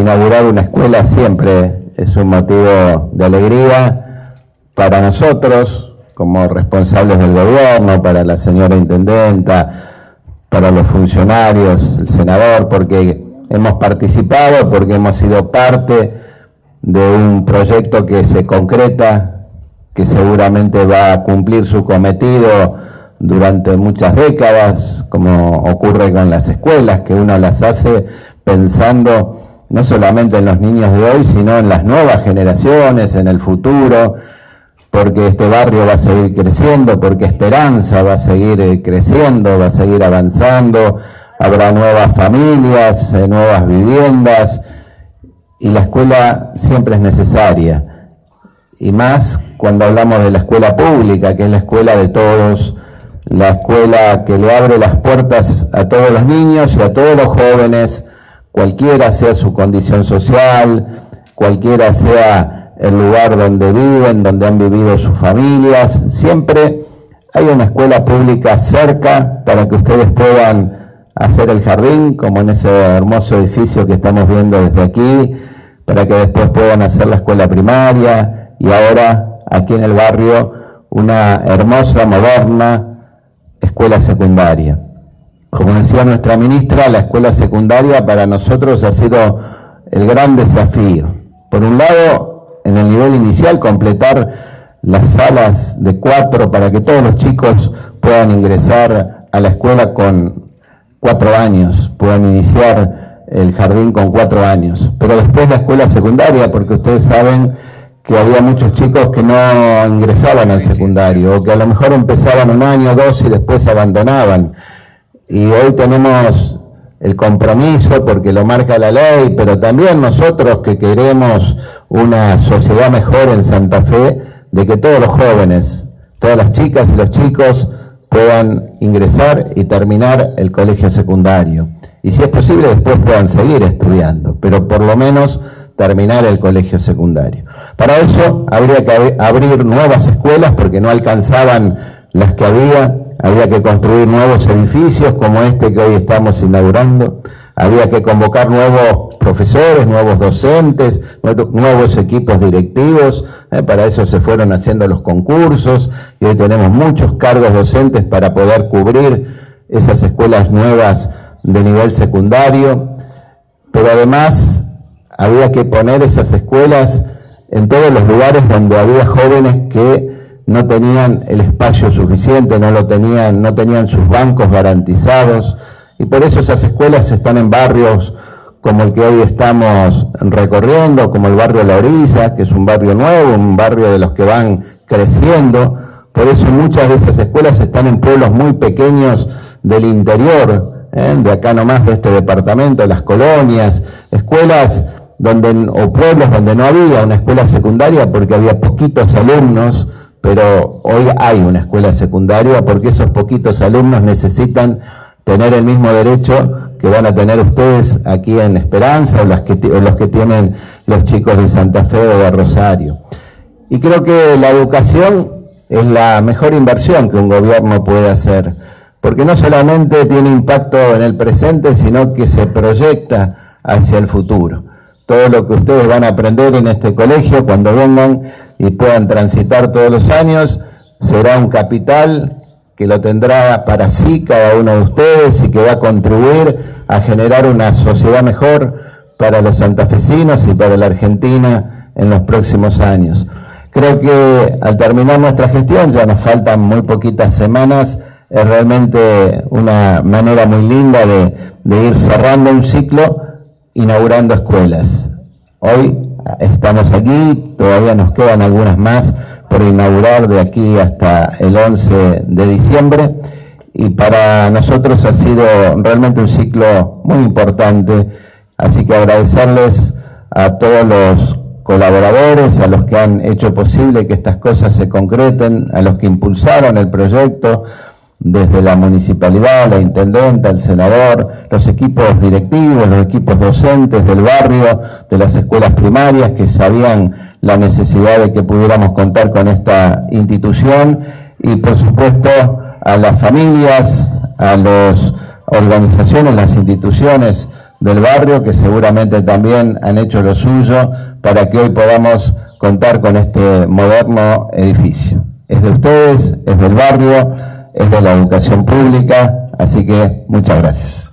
inaugurar una escuela siempre es un motivo de alegría para nosotros, como responsables del gobierno, para la señora intendenta, para los funcionarios, el senador, porque hemos participado, porque hemos sido parte de un proyecto que se concreta, que seguramente va a cumplir su cometido durante muchas décadas, como ocurre con las escuelas, que uno las hace pensando no solamente en los niños de hoy, sino en las nuevas generaciones, en el futuro, porque este barrio va a seguir creciendo, porque Esperanza va a seguir creciendo, va a seguir avanzando, habrá nuevas familias, nuevas viviendas, y la escuela siempre es necesaria, y más cuando hablamos de la escuela pública, que es la escuela de todos, la escuela que le abre las puertas a todos los niños y a todos los jóvenes, cualquiera sea su condición social, cualquiera sea el lugar donde viven, donde han vivido sus familias. Siempre hay una escuela pública cerca para que ustedes puedan hacer el jardín, como en ese hermoso edificio que estamos viendo desde aquí, para que después puedan hacer la escuela primaria, y ahora aquí en el barrio una hermosa, moderna escuela secundaria. Como decía nuestra ministra, la escuela secundaria para nosotros ha sido el gran desafío. Por un lado, en el nivel inicial, completar las salas de 4 para que todos los chicos puedan ingresar a la escuela con 4 años, puedan iniciar el jardín con 4 años. Pero después la escuela secundaria, porque ustedes saben que había muchos chicos que no ingresaban al secundario, o que a lo mejor empezaban 1 año, 2 y después abandonaban. Y hoy tenemos el compromiso, porque lo marca la ley, pero también nosotros que queremos una sociedad mejor en Santa Fe, de que todos los jóvenes, todas las chicas y los chicos puedan ingresar y terminar el colegio secundario. Y si es posible, después puedan seguir estudiando, pero por lo menos terminar el colegio secundario. Para eso habría que abrir nuevas escuelas, porque no alcanzaban las que había que construir nuevos edificios como este que hoy estamos inaugurando, había que convocar nuevos profesores, nuevos docentes, nuevos equipos directivos, para eso se fueron haciendo los concursos, y hoy tenemos muchos cargos docentes para poder cubrir esas escuelas nuevas de nivel secundario, pero además había que poner esas escuelas en todos los lugares donde había jóvenes que no tenían el espacio suficiente, no tenían sus bancos garantizados, y por eso esas escuelas están en barrios como el que hoy estamos recorriendo, como el barrio La Orilla, que es un barrio nuevo, un barrio de los que van creciendo. Por eso muchas de esas escuelas están en pueblos muy pequeños del interior, de acá nomás de este departamento, las colonias, escuelas o pueblos donde no había una escuela secundaria porque había poquitos alumnos, pero hoy hay una escuela secundaria porque esos poquitos alumnos necesitan tener el mismo derecho que van a tener ustedes aquí en Esperanza, o los que tienen los chicos de Santa Fe o de Rosario. Y creo que la educación es la mejor inversión que un gobierno puede hacer, porque no solamente tiene impacto en el presente, sino que se proyecta hacia el futuro. Todo lo que ustedes van a aprender en este colegio, cuando vengan y puedan transitar todos los años, será un capital que lo tendrá para sí cada uno de ustedes y que va a contribuir a generar una sociedad mejor para los santafesinos y para la Argentina en los próximos años. Creo que al terminar nuestra gestión, ya nos faltan muy poquitas semanas, es realmente una manera muy linda de ir cerrando un ciclo, inaugurando escuelas. Hoy estamos aquí, todavía nos quedan algunas más por inaugurar de aquí hasta el 11 de diciembre, y para nosotros ha sido realmente un ciclo muy importante, así que agradecerles a todos los colaboradores, a los que han hecho posible que estas cosas se concreten, a los que impulsaron el proyecto, desde la municipalidad, la intendenta, el senador, los equipos directivos, los equipos docentes del barrio, de las escuelas primarias, que sabían la necesidad de que pudiéramos contar con esta institución, y por supuesto a las familias, a las organizaciones, las instituciones del barrio, que seguramente también han hecho lo suyo para que hoy podamos contar con este moderno edificio. Es de ustedes, es del barrio, es de la educación pública, así que muchas gracias.